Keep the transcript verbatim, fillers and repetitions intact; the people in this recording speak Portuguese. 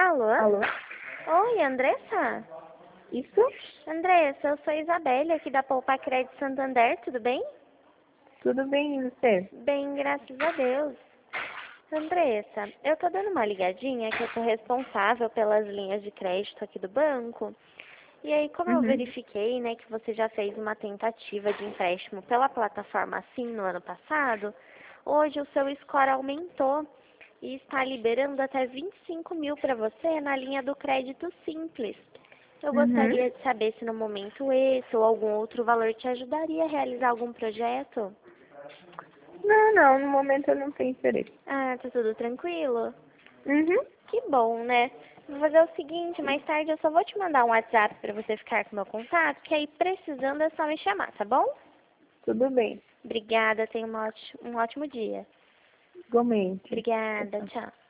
Alô? Alô? Oi, Andressa? Isso? Andressa, eu sou a Isabelle aqui da Poupa Crédito Santander, tudo bem? Tudo bem, e você? Bem, graças a Deus. Andressa, eu tô dando uma ligadinha que eu sou responsável pelas linhas de crédito aqui do banco. E aí, como eu Uhum. verifiquei, né, que você já fez uma tentativa de empréstimo pela plataforma Sim no ano passado, hoje o seu score aumentou e está liberando até vinte e cinco mil para você na linha do crédito simples. Eu Uhum. gostaria de saber se no momento esse ou algum outro valor te ajudaria a realizar algum projeto. Não, não, no momento eu não tenho interesse. Ah, tá tudo tranquilo? Uhum. Que bom, né? Vou fazer o seguinte, mais tarde eu só vou te mandar um WhatsApp para você ficar com meu contato, que aí precisando é só me chamar, tá bom? Tudo bem. Obrigada, tenha um ótimo, um ótimo dia. Igualmente. Tchau, Obrigada, tchau. tchau.